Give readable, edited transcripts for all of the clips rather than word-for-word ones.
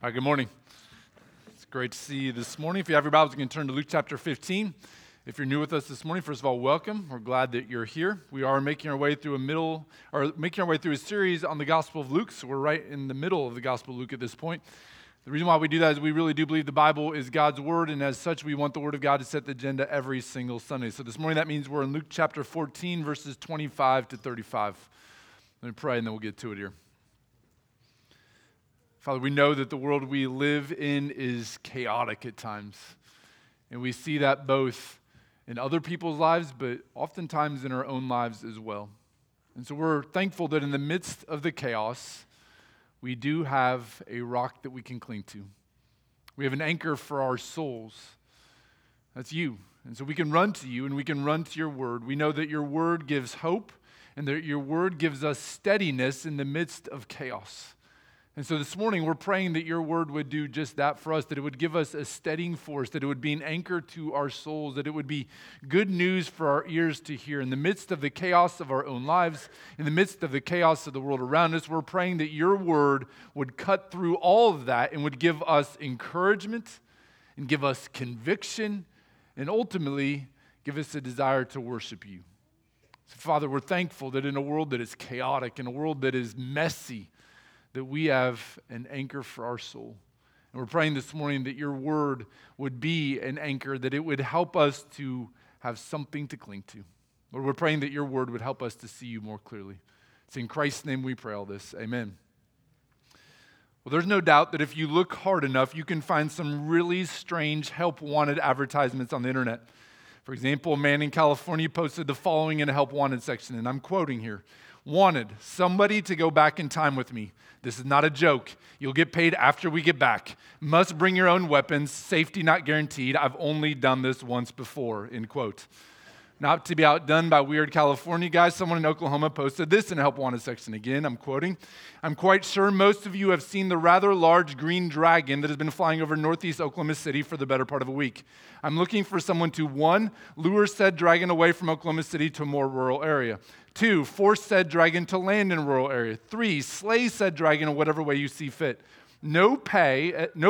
Hi, good morning. It's great to see you this morning. If you have your Bibles, you can turn to Luke chapter 15. If you're new with us this morning, first of all, welcome. We're glad that you're here. We are making our way through a series on the Gospel of Luke, so we're right in the middle of the Gospel of Luke at this point. The reason why we do that is we really do believe the Bible is God's Word, and as such, we want the Word of God to set the agenda every single Sunday. So this morning, that means we're in Luke chapter 14, verses 25 to 35. Let me pray, and then we'll get to it here. Father, we know that the world we live in is chaotic at times, and we see that both in other people's lives, but oftentimes in our own lives as well. And so we're thankful that in the midst of the chaos, we do have a rock that we can cling to. We have an anchor for our souls. That's you. And so we can run to you and we can run to your word. We know that your word gives hope and that your word gives us steadiness in the midst of chaos. And so this morning, we're praying that your word would do just that for us, that it would give us a steadying force, that it would be an anchor to our souls, that it would be good news for our ears to hear. In the midst of the chaos of our own lives, in the midst of the chaos of the world around us, we're praying that your word would cut through all of that and would give us encouragement and give us conviction and ultimately give us a desire to worship you. So Father, we're thankful that in a world that is chaotic, in a world that is messy, that we have an anchor for our soul. And we're praying this morning that your word would be an anchor, that it would help us to have something to cling to. Lord, we're praying that your word would help us to see you more clearly. It's in Christ's name we pray all this. Amen. Well, there's no doubt that if you look hard enough, you can find some really strange help-wanted advertisements on the internet. For example, a man in California posted the following in a help-wanted section, and I'm quoting here. Wanted, somebody to go back in time with me. This is not a joke. You'll get paid after we get back. Must bring your own weapons. Safety not guaranteed. I've only done this once before, end quote. Not to be outdone by weird California guys, someone in Oklahoma posted this in a help wanted section. Again, I'm quoting. I'm quite sure most of you have seen the rather large green dragon that has been flying over northeast Oklahoma City for the better part of a week. I'm looking for someone to, 1, lure said dragon away from Oklahoma City to a more rural area. 2, force said dragon to land in a rural area. 3, slay said dragon in whatever way you see fit. No pay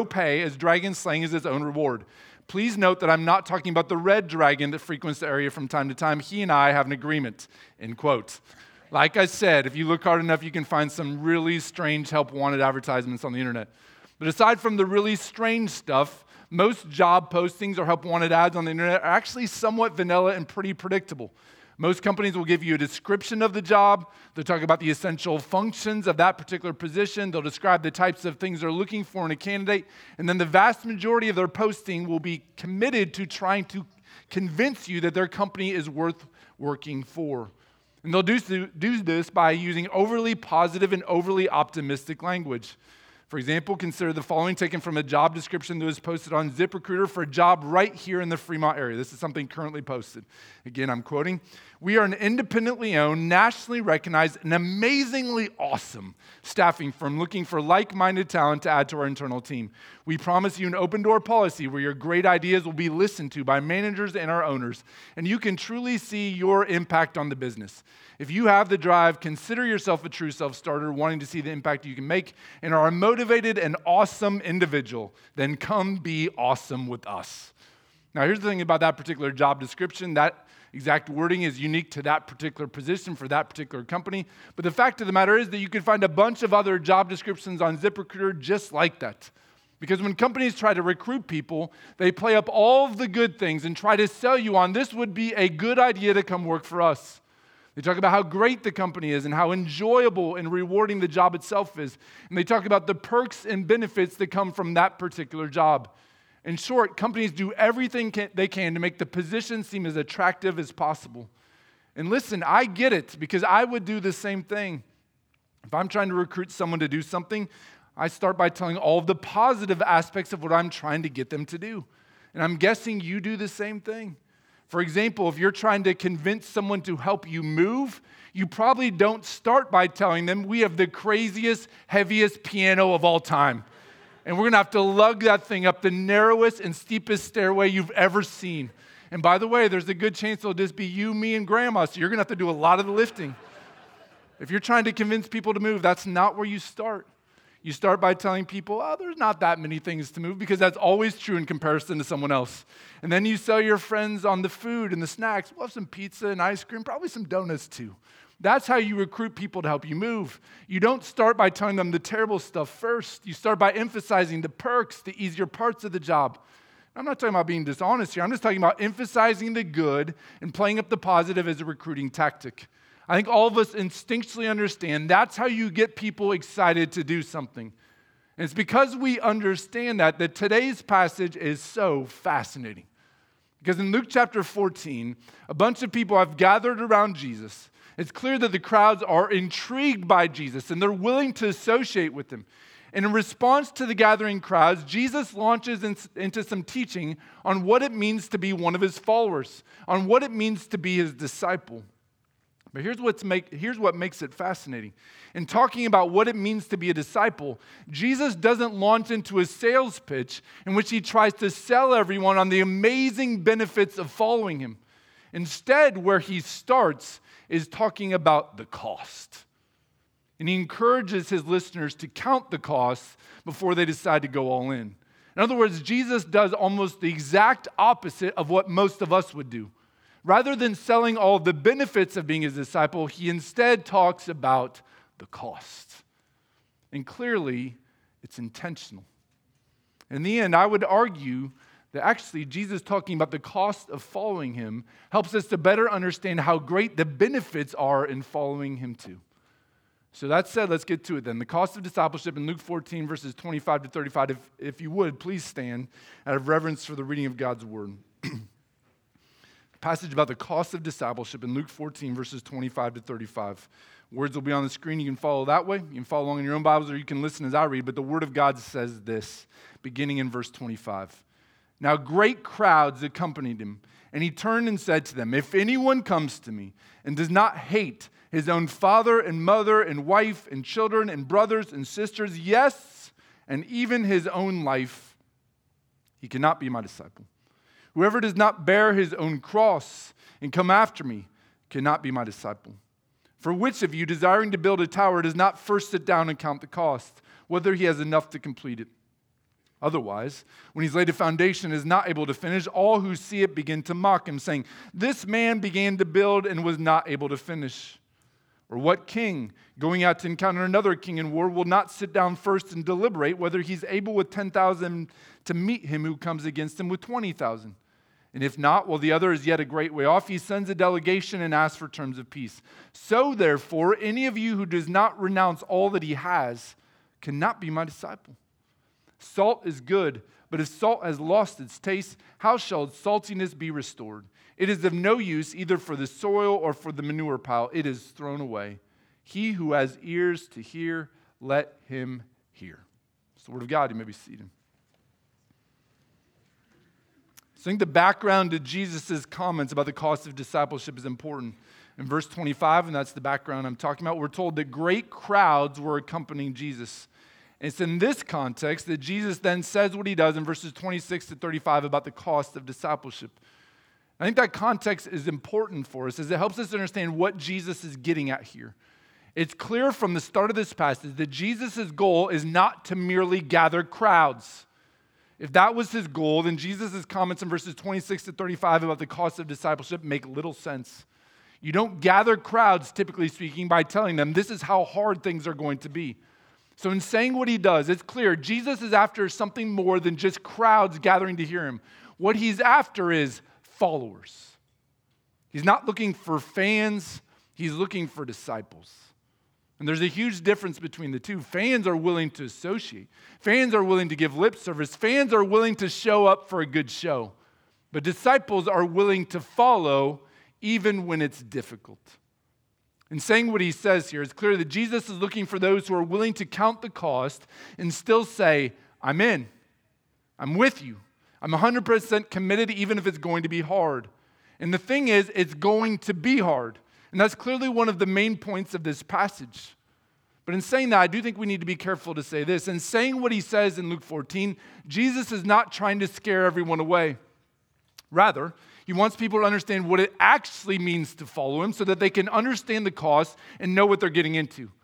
as dragon slaying is its own reward. Please note that I'm not talking about the red dragon that frequents the area from time to time. He and I have an agreement, end quote. Like I said, if you look hard enough, you can find some really strange help-wanted advertisements on the internet. But aside from the really strange stuff, most job postings or help-wanted ads on the internet are actually somewhat vanilla and pretty predictable. Most companies will give you a description of the job. They'll talk about the essential functions of that particular position. They'll describe the types of things they're looking for in a candidate. And then the vast majority of their posting will be committed to trying to convince you that their company is worth working for. And they'll do this by using overly positive and overly optimistic language. For example, consider the following taken from a job description that was posted on ZipRecruiter for a job right here in the Fremont area. This is something currently posted. Again, I'm quoting. We are an independently owned, nationally recognized, and amazingly awesome staffing firm looking for like-minded talent to add to our internal team. We promise you an open-door policy where your great ideas will be listened to by managers and our owners, and you can truly see your impact on the business. If you have the drive, consider yourself a true self-starter wanting to see the impact you can make and are a motivated and awesome individual, then come be awesome with us. Now, here's the thing about that particular job description. That exact wording is unique to that particular position for that particular company. But the fact of the matter is that you can find a bunch of other job descriptions on ZipRecruiter just like that. Because when companies try to recruit people, they play up all of the good things and try to sell you on this would be a good idea to come work for us. They talk about how great the company is and how enjoyable and rewarding the job itself is. And they talk about the perks and benefits that come from that particular job. In short, companies do everything they can to make the position seem as attractive as possible. And listen, I get it because I would do the same thing. If I'm trying to recruit someone to do something, I start by telling all of the positive aspects of what I'm trying to get them to do. And I'm guessing you do the same thing. For example, if you're trying to convince someone to help you move, you probably don't start by telling them we have the craziest, heaviest piano of all time. And we're going to have to lug that thing up the narrowest and steepest stairway you've ever seen. And by the way, there's a good chance it'll just be you, me, and grandma, so you're going to have to do a lot of the lifting. If you're trying to convince people to move, that's not where you start. You start by telling people, oh, there's not that many things to move, because that's always true in comparison to someone else. And then you sell your friends on the food and the snacks. We'll have some pizza and ice cream, probably some donuts too. That's how you recruit people to help you move. You don't start by telling them the terrible stuff first. You start by emphasizing the perks, the easier parts of the job. I'm not talking about being dishonest here. I'm just talking about emphasizing the good and playing up the positive as a recruiting tactic. I think all of us instinctually understand that's how you get people excited to do something. And it's because we understand that today's passage is so fascinating. Because in Luke chapter 14, a bunch of people have gathered around Jesus. It's clear that the crowds are intrigued by Jesus and they're willing to associate with him. And in response to the gathering crowds, Jesus launches into some teaching on what it means to be one of his followers, on what it means to be his disciple. But here's what makes it fascinating. In talking about what it means to be a disciple, Jesus doesn't launch into a sales pitch in which he tries to sell everyone on the amazing benefits of following him. Instead, where he starts is talking about the cost. And he encourages his listeners to count the costs before they decide to go all in. In other words, Jesus does almost the exact opposite of what most of us would do. Rather than selling all the benefits of being his disciple, he instead talks about the cost. And clearly, it's intentional. In the end, I would argue that actually Jesus talking about the cost of following him helps us to better understand how great the benefits are in following him too. So that said, let's get to it then. The cost of discipleship in Luke 14, verses 25 to 35. If you would, please stand out of reverence for the reading of God's word. Passage about the cost of discipleship in Luke 14, verses 25 to 35. Words will be on the screen. You can follow that way. You can follow along in your own Bibles, or you can listen as I read. But the Word of God says this, beginning in verse 25. Now great crowds accompanied him, and he turned and said to them, if anyone comes to me and does not hate his own father and mother and wife and children and brothers and sisters, yes, and even his own life, he cannot be my disciple. Whoever does not bear his own cross and come after me cannot be my disciple. For which of you, desiring to build a tower, does not first sit down and count the cost, whether he has enough to complete it? Otherwise, when he's laid a foundation and is not able to finish, all who see it begin to mock him, saying, this man began to build and was not able to finish. Or what king, going out to encounter another king in war, will not sit down first and deliberate whether he's able with 10,000 to meet him who comes against him with 20,000? And if not, while the other is yet a great way off, he sends a delegation and asks for terms of peace. So therefore, any of you who does not renounce all that he has cannot be my disciple. Salt is good, but if salt has lost its taste, how shall its saltiness be restored? It is of no use either for the soil or for the manure pile. It is thrown away. He who has ears to hear, let him hear. It's the word of God. You may be seated. So I think the background to Jesus' comments about the cost of discipleship is important. In verse 25, and that's the background I'm talking about, we're told that great crowds were accompanying Jesus. And it's in this context that Jesus then says what he does in verses 26 to 35 about the cost of discipleship. I think that context is important for us as it helps us understand what Jesus is getting at here. It's clear from the start of this passage that Jesus' goal is not to merely gather crowds. If that was his goal, then Jesus' comments in verses 26 to 35 about the cost of discipleship make little sense. You don't gather crowds, typically speaking, by telling them this is how hard things are going to be. So in saying what he does, it's clear Jesus is after something more than just crowds gathering to hear him. What he's after is followers. He's not looking for fans, he's looking for disciples. And there's a huge difference between the two. Fans are willing to associate. Fans are willing to give lip service. Fans are willing to show up for a good show. But disciples are willing to follow even when it's difficult. In saying what he says here, it's clear that Jesus is looking for those who are willing to count the cost and still say, I'm in. I'm with you. I'm 100% committed even if it's going to be hard. And the thing is, it's going to be hard. And that's clearly one of the main points of this passage. But in saying that, I do think we need to be careful to say this. In saying what he says in Luke 14, Jesus is not trying to scare everyone away. Rather, he wants people to understand what it actually means to follow him so that they can understand the cost and know what they're getting into.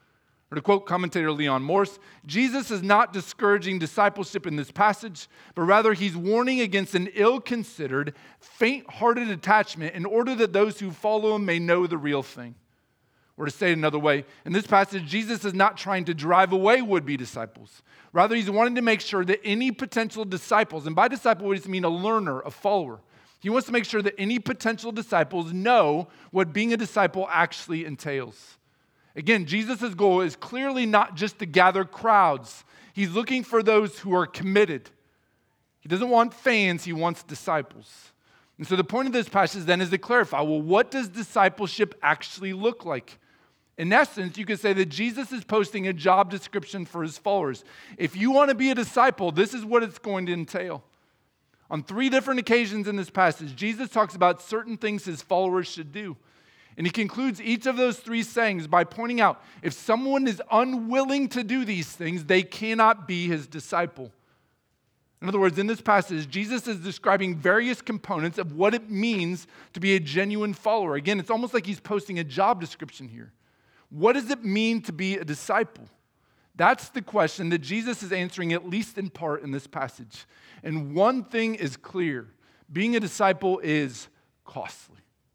Or to quote commentator Leon Morse, Jesus is not discouraging discipleship in this passage, but rather he's warning against an ill-considered, faint-hearted attachment in order that those who follow him may know the real thing. Or to say it another way, in this passage, Jesus is not trying to drive away would-be disciples. Rather, he's wanting to make sure that any potential disciples, and by disciple, we just mean a learner, a follower. He wants to make sure that any potential disciples know what being a disciple actually entails. Again, Jesus' goal is clearly not just to gather crowds. He's looking for those who are committed. He doesn't want fans, he wants disciples. And so the point of this passage then is to clarify, well, what does discipleship actually look like? In essence, you could say that Jesus is posting a job description for his followers. If you want to be a disciple, this is what it's going to entail. On 3 different occasions in this passage, Jesus talks about certain things his followers should do. And he concludes each of those 3 sayings by pointing out, if someone is unwilling to do these things, they cannot be his disciple. In other words, in this passage, Jesus is describing various components of what it means to be a genuine follower. Again, it's almost like he's posting a job description here. What does it mean to be a disciple? That's the question that Jesus is answering, at least in part, in this passage. And one thing is clear. Being a disciple is costly.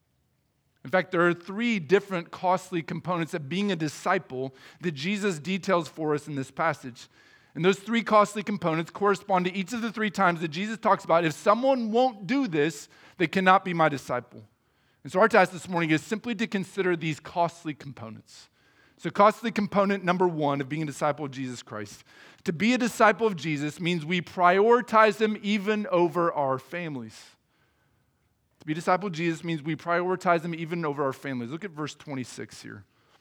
In fact, there are 3 different costly components of being a disciple that Jesus details for us in this passage. And those 3 costly components correspond to each of the 3 times that Jesus talks about, if someone won't do this, they cannot be my disciple. And so our task this morning is simply to consider these costly components. So costly component number 1 of being a disciple of Jesus Christ. To be a disciple of Jesus means we prioritize him even over our families. To be a disciple of Jesus means we prioritize him even over our families. Look at verse 26 here.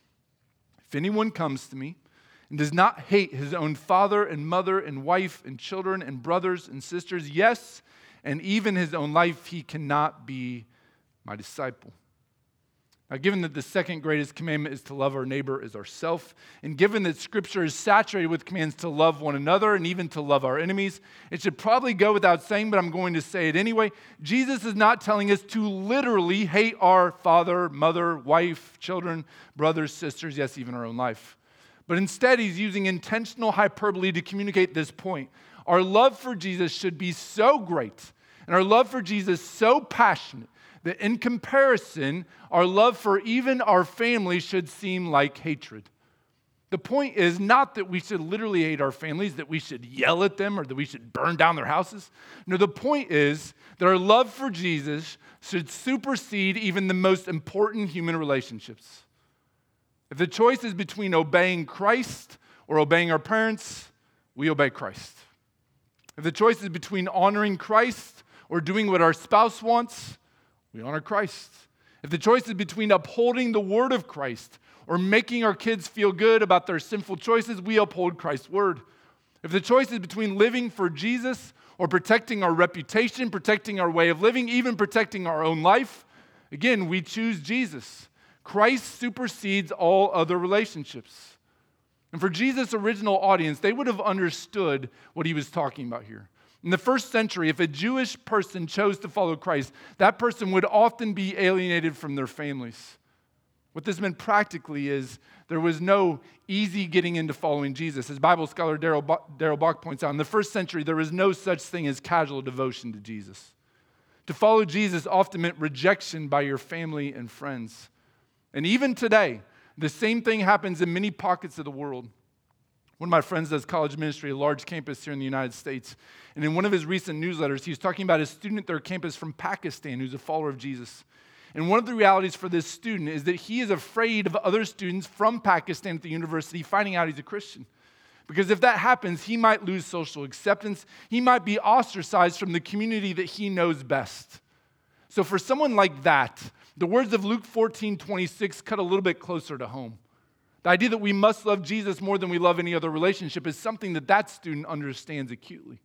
If anyone comes to me and does not hate his own father and mother and wife and children and brothers and sisters, yes, and even his own life, he cannot be my disciple. Now, given that the second greatest commandment is to love our neighbor as ourselves, and given that Scripture is saturated with commands to love one another and even to love our enemies, it should probably go without saying, but I'm going to say it anyway. Jesus is not telling us to literally hate our father, mother, wife, children, brothers, sisters, yes, even our own life. But instead, he's using intentional hyperbole to communicate this point. Our love for Jesus should be so great, and our love for Jesus so passionate, that in comparison, our love for even our family should seem like hatred. The point is not that we should literally hate our families, that we should yell at them, or that we should burn down their houses. No, the point is that our love for Jesus should supersede even the most important human relationships. If the choice is between obeying Christ or obeying our parents, we obey Christ. If the choice is between honoring Christ or doing what our spouse wants, we honor Christ. If the choice is between upholding the word of Christ or making our kids feel good about their sinful choices, we uphold Christ's word. If the choice is between living for Jesus or protecting our reputation, protecting our way of living, even protecting our own life, again, we choose Jesus. Christ supersedes all other relationships. And for Jesus' original audience, they would have understood what he was talking about here. In the first century, if a Jewish person chose to follow Christ, that person would often be alienated from their families. What this meant practically is there was no easy getting into following Jesus. As Bible scholar Darrell Bock points out, in the first century, there was no such thing as casual devotion to Jesus. To follow Jesus often meant rejection by your family and friends. And even today, the same thing happens in many pockets of the world. One of my friends does college ministry at a large campus here in the United States. And in one of his recent newsletters, he was talking about a student at their campus from Pakistan who's a follower of Jesus. And one of the realities for this student is that he is afraid of other students from Pakistan at the university finding out he's a Christian. Because if that happens, he might lose social acceptance. He might be ostracized from the community that he knows best. So for someone like that, the words of Luke 14:26 cut a little bit closer to home. The idea that we must love Jesus more than we love any other relationship is something that student understands acutely.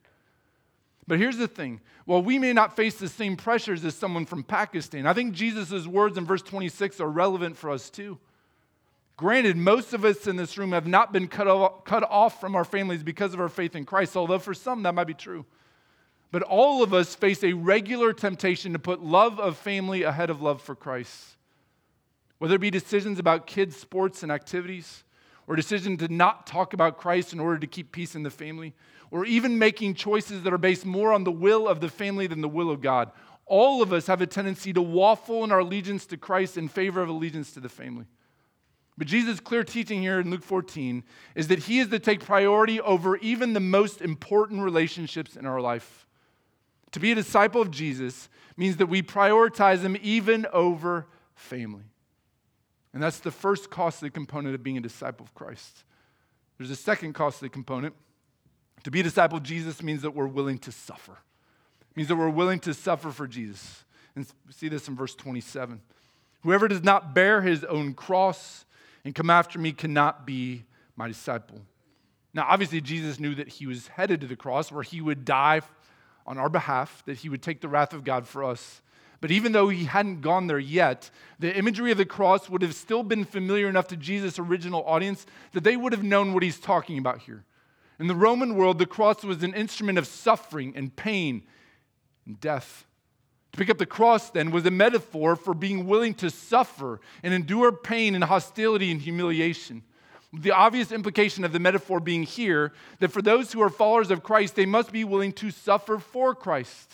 But here's the thing. While we may not face the same pressures as someone from Pakistan, I think Jesus' words in verse 26 are relevant for us too. Granted, most of us in this room have not been cut off from our families because of our faith in Christ, although for some that might be true. But all of us face a regular temptation to put love of family ahead of love for Christ. Whether it be decisions about kids' sports and activities, or a decision to not talk about Christ in order to keep peace in the family, or even making choices that are based more on the will of the family than the will of God. All of us have a tendency to waffle in our allegiance to Christ in favor of allegiance to the family. But Jesus' clear teaching here in Luke 14 is that he is to take priority over even the most important relationships in our life. To be a disciple of Jesus means that we prioritize him even over family. And that's the first costly component of being a disciple of Christ. There's a second costly component. To be a disciple of Jesus means that we're willing to suffer. It means that we're willing to suffer for Jesus. And we see this in verse 27. Whoever does not bear his own cross and come after me cannot be my disciple. Now, obviously, Jesus knew that he was headed to the cross where he would die on our behalf, that he would take the wrath of God for us. But even though he hadn't gone there yet, the imagery of the cross would have still been familiar enough to Jesus' original audience that they would have known what he's talking about here. In the Roman world, the cross was an instrument of suffering and pain and death. To pick up the cross, then, was a metaphor for being willing to suffer and endure pain and hostility and humiliation. The obvious implication of the metaphor being here that for those who are followers of Christ, they must be willing to suffer for Christ.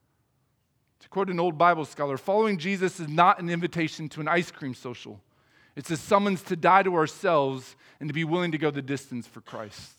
To quote an old Bible scholar, following Jesus is not an invitation to an ice cream social. It's a summons to die to ourselves and to be willing to go the distance for Christ.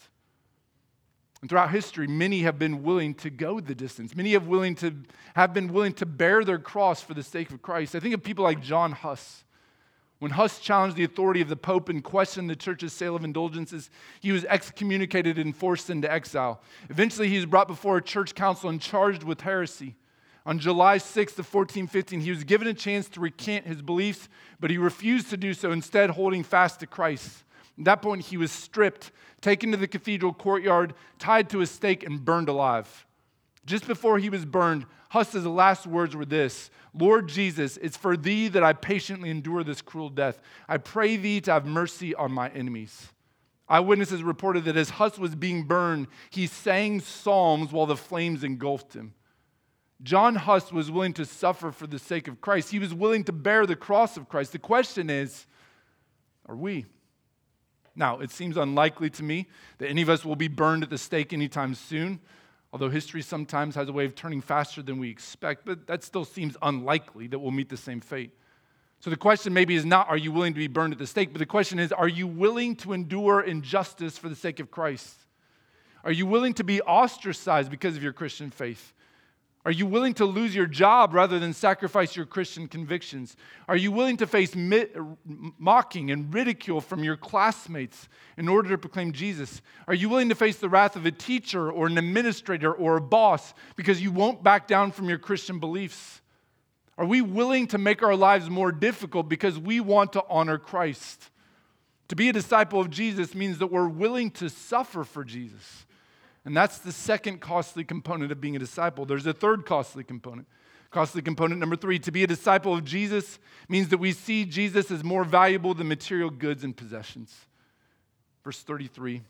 And throughout history, many have been willing to go the distance. Many have been willing to bear their cross for the sake of Christ. I think of people like John Huss. When Huss challenged the authority of the Pope and questioned the church's sale of indulgences, he was excommunicated and forced into exile. Eventually, he was brought before a church council and charged with heresy. On July 6th of 1415, he was given a chance to recant his beliefs, but he refused to do so, instead holding fast to Christ. At that point, he was stripped, taken to the cathedral courtyard, tied to a stake, and burned alive. Just before he was burned, Huss's last words were this: Lord Jesus, it's for thee that I patiently endure this cruel death. I pray thee to have mercy on my enemies. Eyewitnesses reported that as Huss was being burned, he sang psalms while the flames engulfed him. John Huss was willing to suffer for the sake of Christ. He was willing to bear the cross of Christ. The question is, are we? Now, it seems unlikely to me that any of us will be burned at the stake anytime soon, although history sometimes has a way of turning faster than we expect, but that still seems unlikely that we'll meet the same fate. So the question maybe is not, are you willing to be burned at the stake, but the question is, are you willing to endure injustice for the sake of Christ? Are you willing to be ostracized because of your Christian faith? Are you willing to lose your job rather than sacrifice your Christian convictions? Are you willing to face mocking and ridicule from your classmates in order to proclaim Jesus? Are you willing to face the wrath of a teacher or an administrator or a boss because you won't back down from your Christian beliefs? Are we willing to make our lives more difficult because we want to honor Christ? To be a disciple of Jesus means that we're willing to suffer for Jesus. And that's the second costly component of being a disciple. There's a third costly component. Costly component number 3, to be a disciple of Jesus means that we see Jesus as more valuable than material goods and possessions. Verse 33,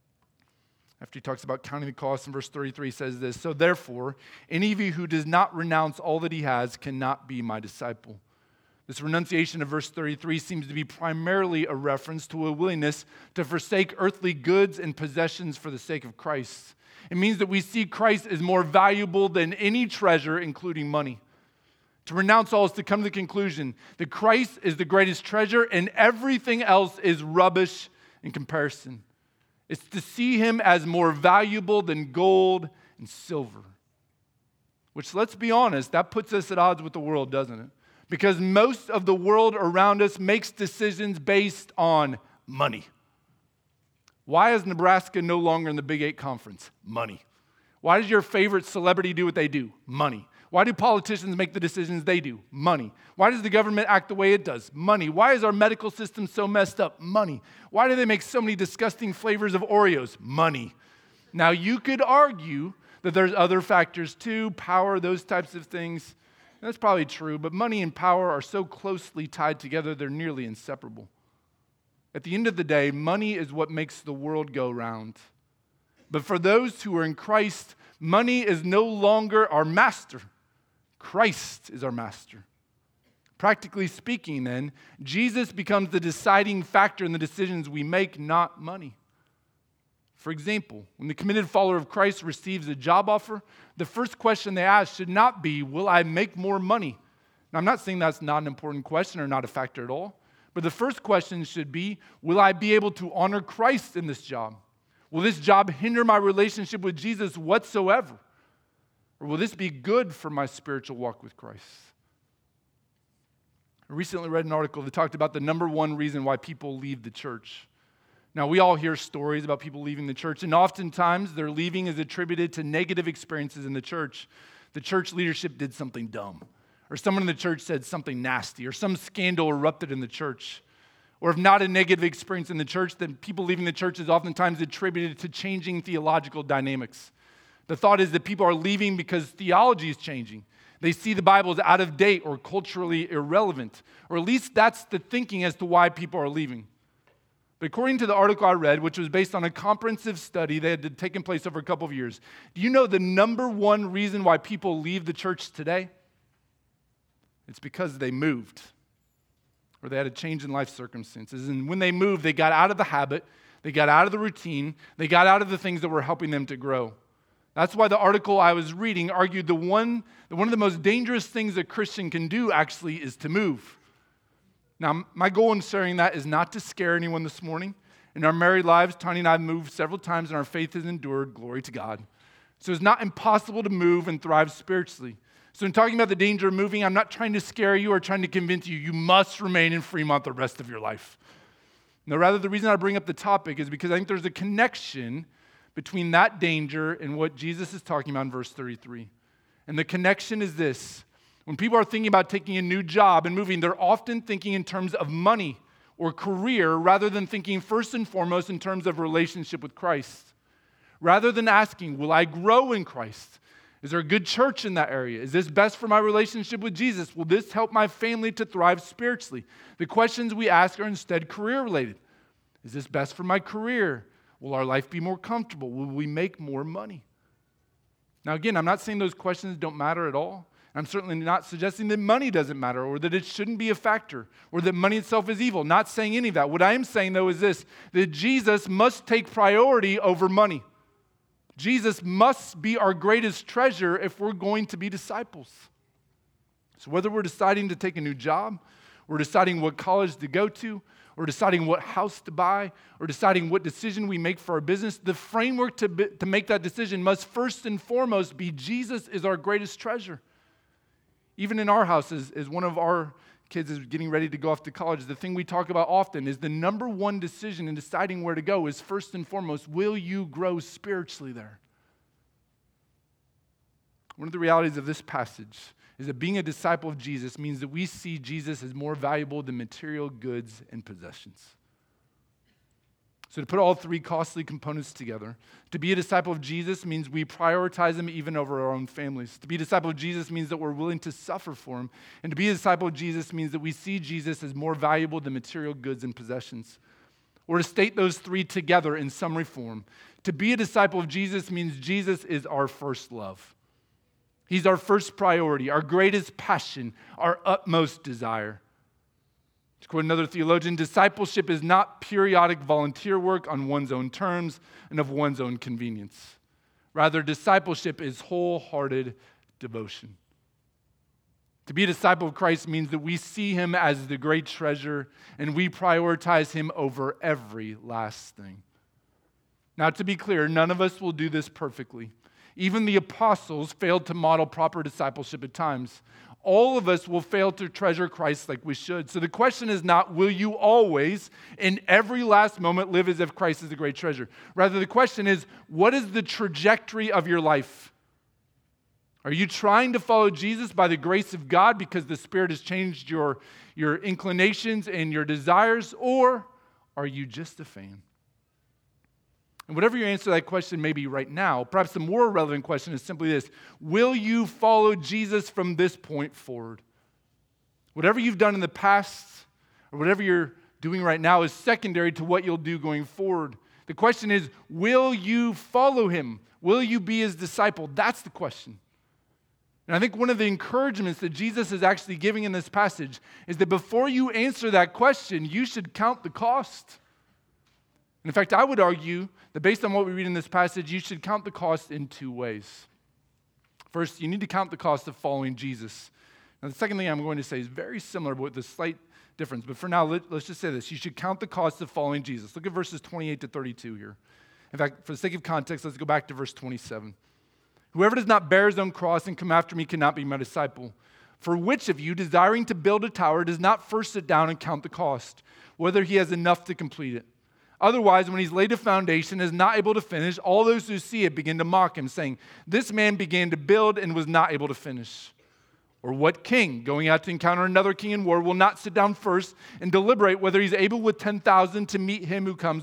after he talks about counting the cost, in verse 33 says this: So therefore, any of you who does not renounce all that he has cannot be my disciple. This renunciation of verse 33 seems to be primarily a reference to a willingness to forsake earthly goods and possessions for the sake of Christ. It means that we see Christ as more valuable than any treasure, including money. To renounce all is to come to the conclusion that Christ is the greatest treasure and everything else is rubbish in comparison. It's to see him as more valuable than gold and silver. Which, let's be honest, that puts us at odds with the world, doesn't it? Because most of the world around us makes decisions based on money. Why is Nebraska no longer in the Big 8 conference? Money. Why does your favorite celebrity do what they do? Money. Why do politicians make the decisions they do? Money. Why does the government act the way it does? Money. Why is our medical system so messed up? Money. Why do they make so many disgusting flavors of Oreos? Money. Now, you could argue that there's other factors too, power, those types of things. That's probably true, but money and power are so closely tied together, they're nearly inseparable. At the end of the day, money is what makes the world go round. But for those who are in Christ, money is no longer our master. Christ is our master. Practically speaking, then, Jesus becomes the deciding factor in the decisions we make, not money. For example, when the committed follower of Christ receives a job offer, the first question they ask should not be, will I make more money? Now, I'm not saying that's not an important question or not a factor at all, but the first question should be, will I be able to honor Christ in this job? Will this job hinder my relationship with Jesus whatsoever? Or will this be good for my spiritual walk with Christ? I recently read an article that talked about the number one reason why people leave the church. Now, we all hear stories about people leaving the church, and oftentimes their leaving is attributed to negative experiences in the church. The church leadership did something dumb, or someone in the church said something nasty, or some scandal erupted in the church. Or if not a negative experience in the church, then people leaving the church is oftentimes attributed to changing theological dynamics. The thought is that people are leaving because theology is changing. They see the Bible as out of date or culturally irrelevant, or at least that's the thinking as to why people are leaving. But according to the article I read, which was based on a comprehensive study that had taken place over a couple of years, do you know the number one reason why people leave the church today? It's because they moved, or they had a change in life circumstances. And when they moved, they got out of the habit, they got out of the routine, they got out of the things that were helping them to grow. That's why the article I was reading argued that one of the most dangerous things a Christian can do actually is to move. Now, my goal in sharing that is not to scare anyone this morning. In our married lives, Tony and I have moved several times and our faith has endured, glory to God. So it's not impossible to move and thrive spiritually. So in talking about the danger of moving, I'm not trying to scare you or trying to convince you you must remain in Fremont the rest of your life. No, rather the reason I bring up the topic is because I think there's a connection between that danger and what Jesus is talking about in verse 33. And the connection is this. When people are thinking about taking a new job and moving, they're often thinking in terms of money or career rather than thinking first and foremost in terms of relationship with Christ. Rather than asking, will I grow in Christ? Is there a good church in that area? Is this best for my relationship with Jesus? Will this help my family to thrive spiritually? The questions we ask are instead career related. Is this best for my career? Will our life be more comfortable? Will we make more money? Now again, I'm not saying those questions don't matter at all. I'm certainly not suggesting that money doesn't matter or that it shouldn't be a factor or that money itself is evil. Not saying any of that. What I am saying, though, is this, that Jesus must take priority over money. Jesus must be our greatest treasure if we're going to be disciples. So whether we're deciding to take a new job, we're deciding what college to go to, or deciding what house to buy, or deciding what decision we make for our business, the framework to make that decision must first and foremost be Jesus is our greatest treasure. Even in our house, as one of our kids is getting ready to go off to college, the thing we talk about often is the number one decision in deciding where to go is first and foremost, will you grow spiritually there? One of the realities of this passage is that being a disciple of Jesus means that we see Jesus as more valuable than material goods and possessions. So to put all three costly components together, to be a disciple of Jesus means we prioritize him even over our own families. To be a disciple of Jesus means that we're willing to suffer for him. And to be a disciple of Jesus means that we see Jesus as more valuable than material goods and possessions. Or to state those three together in summary form, to be a disciple of Jesus means Jesus is our first love. He's our first priority, our greatest passion, our utmost desire. To quote another theologian, discipleship is not periodic volunteer work on one's own terms and of one's own convenience. Rather, discipleship is wholehearted devotion. To be a disciple of Christ means that we see him as the great treasure and we prioritize him over every last thing. Now, to be clear, none of us will do this perfectly. Even the apostles failed to model proper discipleship at times. All of us will fail to treasure Christ like we should. So the question is not, will you always, in every last moment, live as if Christ is the great treasure? Rather, the question is, what is the trajectory of your life? Are you trying to follow Jesus by the grace of God because the Spirit has changed your inclinations and your desires, or are you just a fan? And whatever your answer to that question may be right now, perhaps the more relevant question is simply this: will you follow Jesus from this point forward? Whatever you've done in the past or whatever you're doing right now is secondary to what you'll do going forward. The question is, will you follow him? Will you be his disciple? That's the question. And I think one of the encouragements that Jesus is actually giving in this passage is that before you answer that question, you should count the cost. And in fact, I would argue that based on what we read in this passage, you should count the cost in two ways. First, you need to count the cost of following Jesus. Now, the second thing I'm going to say is very similar, but with a slight difference. But for now, let's just say this. You should count the cost of following Jesus. Look at verses 28 to 32 here. In fact, for the sake of context, let's go back to verse 27. Whoever does not bear his own cross and come after me cannot be my disciple. For which of you, desiring to build a tower, does not first sit down and count the cost, whether he has enough to complete it? Otherwise, when he's laid a foundation and is not able to finish, all those who see it begin to mock him, saying, this man began to build and was not able to finish. Or what king, going out to encounter another king in war, will not sit down first and deliberate whether he's able with 10,000 to meet him who comes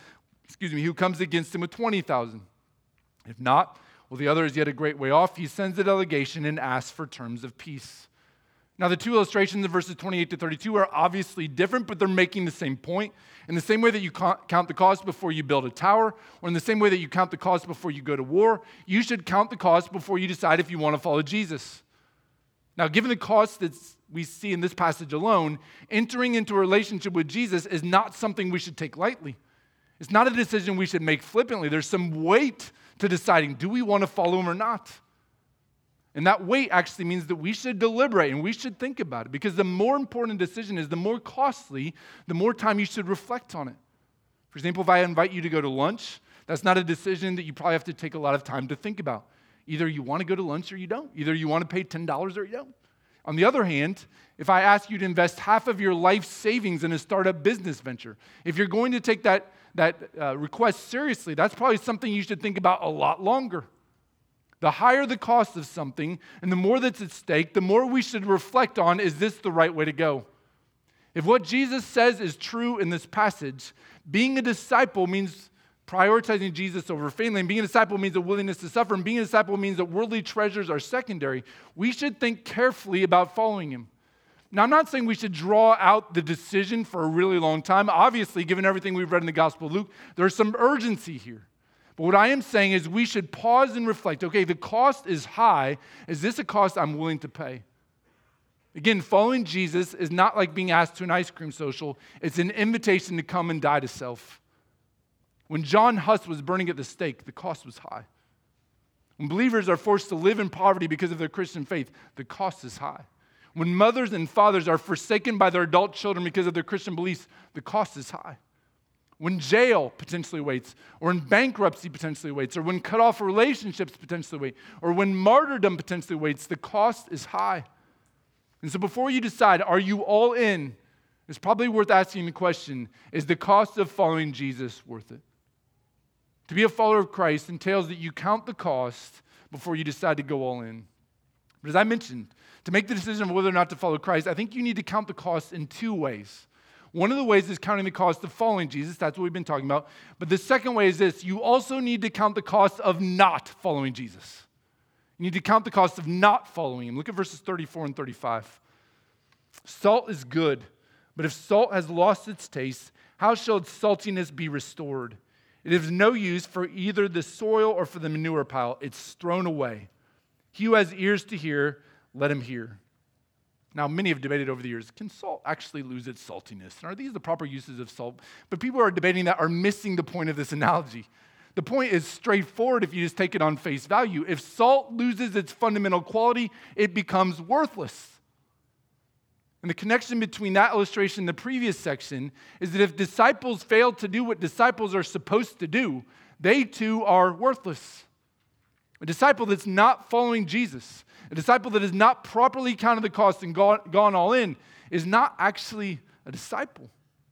against him with 20,000? If not, well, the other is yet a great way off. He sends a delegation and asks for terms of peace. Now, the two illustrations of verses 28 to 32 are obviously different, but they're making the same point. In the same way that you count the cost before you build a tower, or in the same way that you count the cost before you go to war, you should count the cost before you decide if you want to follow Jesus. Now, given the cost that we see in this passage alone, entering into a relationship with Jesus is not something we should take lightly. It's not a decision we should make flippantly. There's some weight to deciding, do we want to follow him or not? And that weight actually means that we should deliberate and we should think about it, because the more important a decision is, the more costly, the more time you should reflect on it. For example, if I invite you to go to lunch, that's not a decision that you probably have to take a lot of time to think about. Either you want to go to lunch or you don't. Either you want to pay $10 or you don't. On the other hand, if I ask you to invest half of your life savings in a startup business venture, if you're going to take that request seriously, that's probably something you should think about a lot longer. The higher the cost of something and the more that's at stake, the more we should reflect on, is this the right way to go? If what Jesus says is true in this passage, being a disciple means prioritizing Jesus over family, and being a disciple means a willingness to suffer, and being a disciple means that worldly treasures are secondary. We should think carefully about following him. Now, I'm not saying we should draw out the decision for a really long time. Obviously, given everything we've read in the Gospel of Luke, there's some urgency here. But what I am saying is we should pause and reflect. Okay, the cost is high. Is this a cost I'm willing to pay? Again, following Jesus is not like being asked to an ice cream social. It's an invitation to come and die to self. When John Huss was burning at the stake, the cost was high. When believers are forced to live in poverty because of their Christian faith, the cost is high. When mothers and fathers are forsaken by their adult children because of their Christian beliefs, the cost is high. When jail potentially waits, or when bankruptcy potentially waits, or when cut-off relationships potentially wait, or when martyrdom potentially waits, the cost is high. And so before you decide, are you all in, it's probably worth asking the question, is the cost of following Jesus worth it? To be a follower of Christ entails that you count the cost before you decide to go all in. But as I mentioned, to make the decision of whether or not to follow Christ, I think you need to count the cost in two ways. One of the ways is counting the cost of following Jesus. That's what we've been talking about. But the second way is this. You also need to count the cost of not following Jesus. You need to count the cost of not following him. Look at verses 34 and 35. Salt is good, but if salt has lost its taste, how shall its saltiness be restored? It is no use for either the soil or for the manure pile. It's thrown away. He who has ears to hear, let him hear. Now, many have debated over the years, can salt actually lose its saltiness? And are these the proper uses of salt? But people who are debating that are missing the point of this analogy. The point is straightforward if you just take it on face value. If salt loses its fundamental quality, it becomes worthless. And the connection between that illustration and the previous section is that if disciples fail to do what disciples are supposed to do, they too are worthless. A disciple that's not following Jesus, a disciple that has not properly counted the cost and gone all in, is not actually a disciple.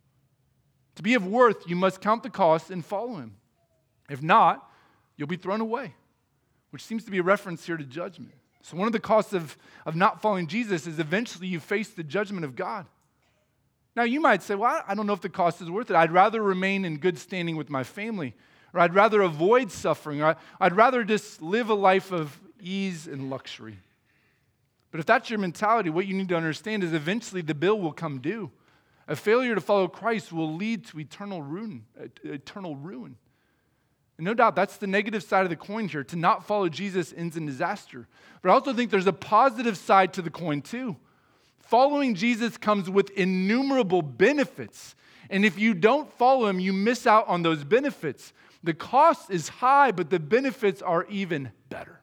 To be of worth, you must count the cost and follow him. If not, you'll be thrown away, which seems to be a reference here to judgment. So one of the costs of not following Jesus is eventually you face the judgment of God. Now you might say, well, I don't know if the cost is worth it. I'd rather remain in good standing with my family, or I'd rather avoid suffering, or I'd rather just live a life of ease and luxury. But if that's your mentality, what you need to understand is eventually the bill will come due. A failure to follow Christ will lead to eternal ruin. And no doubt that's the negative side of the coin here. To not follow Jesus ends in disaster. But I also think there's a positive side to the coin too. Following Jesus comes with innumerable benefits. And if you don't follow him, you miss out on those benefits. The cost is high, but the benefits are even better.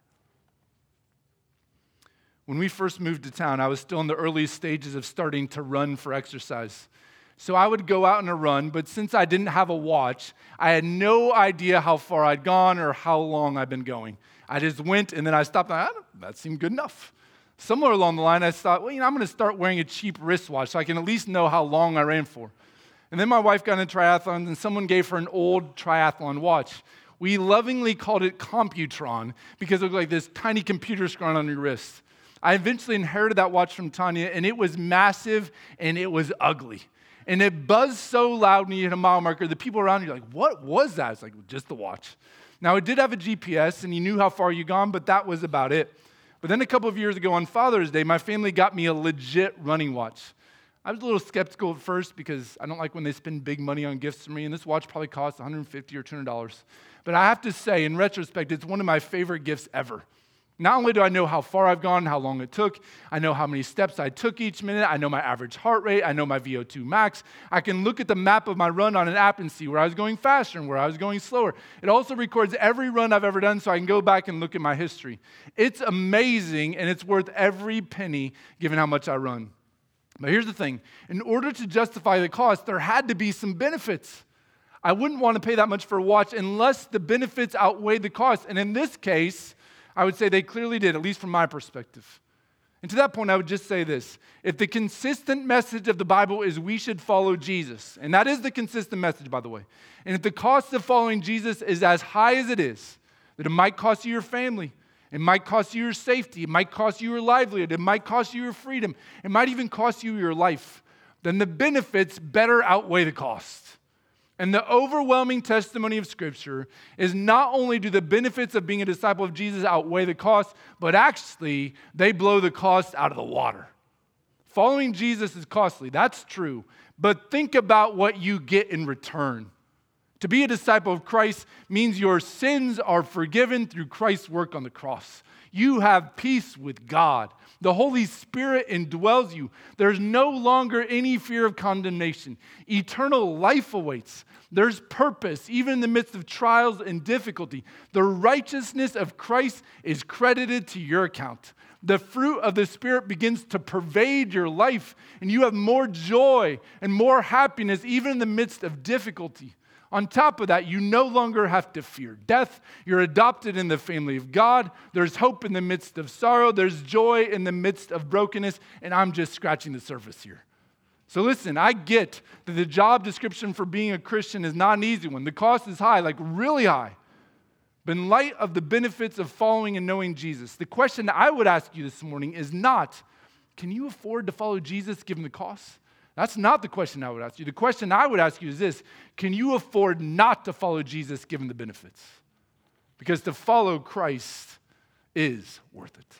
When we first moved to town, I was still in the early stages of starting to run for exercise. So I would go out on a run, but since I didn't have a watch, I had no idea how far I'd gone or how long I'd been going. I just went and then I stopped and that seemed good enough. Somewhere along the line, I thought, I'm going to start wearing a cheap wristwatch so I can at least know how long I ran for. And then my wife got into triathlons and someone gave her an old triathlon watch. We lovingly called it Computron because it looked like this tiny computer screen on your wrist. I eventually inherited that watch from Tanya, and it was massive and it was ugly. And it buzzed so loud when you hit a mile marker, the people around you are like, what was that? It's like, just the watch. Now, it did have a GPS, and you knew how far you'd gone, but that was about it. But then a couple of years ago on Father's Day, my family got me a legit running watch. I was a little skeptical at first because I don't like when they spend big money on gifts for me, and this watch probably costs $150 or $200. But I have to say, in retrospect, it's one of my favorite gifts ever. Not only do I know how far I've gone, how long it took, I know how many steps I took each minute, I know my average heart rate, I know my VO2 max. I can look at the map of my run on an app and see where I was going faster and where I was going slower. It also records every run I've ever done so I can go back and look at my history. It's amazing and it's worth every penny given how much I run. But here's the thing. In order to justify the cost, there had to be some benefits. I wouldn't want to pay that much for a watch unless the benefits outweighed the cost. And in this case, I would say they clearly did, at least from my perspective. And to that point, I would just say this. If the consistent message of the Bible is we should follow Jesus, and that is the consistent message, by the way, and if the cost of following Jesus is as high as it is, that it might cost you your family, it might cost you your safety, it might cost you your livelihood, it might cost you your freedom, it might even cost you your life, then the benefits better outweigh the cost. And the overwhelming testimony of Scripture is not only do the benefits of being a disciple of Jesus outweigh the cost, but actually they blow the cost out of the water. Following Jesus is costly, that's true, but think about what you get in return. To be a disciple of Christ means your sins are forgiven through Christ's work on the cross. You have peace with God. The Holy Spirit indwells you. There's no longer any fear of condemnation. Eternal life awaits. There's purpose, even in the midst of trials and difficulty. The righteousness of Christ is credited to your account. The fruit of the Spirit begins to pervade your life, and you have more joy and more happiness, even in the midst of difficulty. On top of that, you no longer have to fear death. You're adopted in the family of God. There's hope in the midst of sorrow. There's joy in the midst of brokenness. And I'm just scratching the surface here. So listen, I get that the job description for being a Christian is not an easy one. The cost is high, like really high. But in light of the benefits of following and knowing Jesus, the question I would ask you this morning is not, can you afford to follow Jesus given the cost? That's not the question I would ask you. The question I would ask you is this: can you afford not to follow Jesus given the benefits? Because to follow Christ is worth it.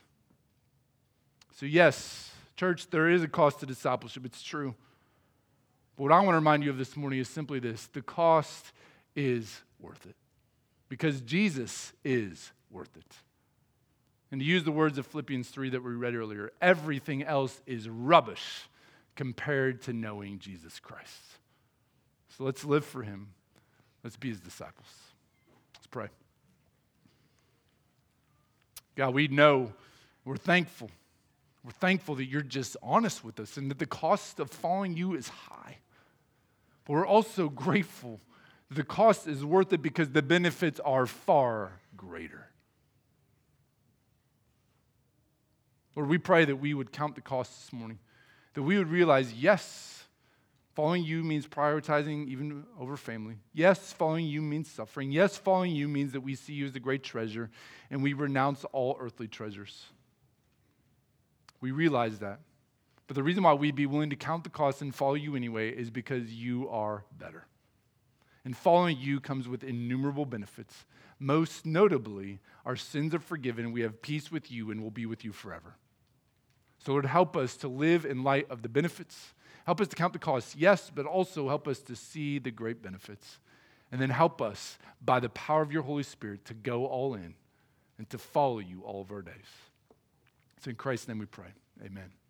So yes, church, there is a cost to discipleship. It's true. But what I want to remind you of this morning is simply this: the cost is worth it. Because Jesus is worth it. And to use the words of Philippians 3 that we read earlier, everything else is rubbish compared to knowing Jesus Christ. So let's live for him. Let's be his disciples. Let's pray. God, we know, we're thankful. We're thankful that you're just honest with us and that the cost of following you is high. But we're also grateful that the cost is worth it because the benefits are far greater. Lord, we pray that we would count the cost this morning. That we would realize, yes, following you means prioritizing even over family. Yes, following you means suffering. Yes, following you means that we see you as the great treasure and we renounce all earthly treasures. We realize that. But the reason why we'd be willing to count the cost and follow you anyway is because you are better. And following you comes with innumerable benefits. Most notably, our sins are forgiven, we have peace with you, and we'll be with you forever. So Lord, help us to live in light of the benefits. Help us to count the costs, yes, but also help us to see the great benefits. And then help us, by the power of your Holy Spirit, to go all in and to follow you all of our days. It's in Christ's name we pray. Amen.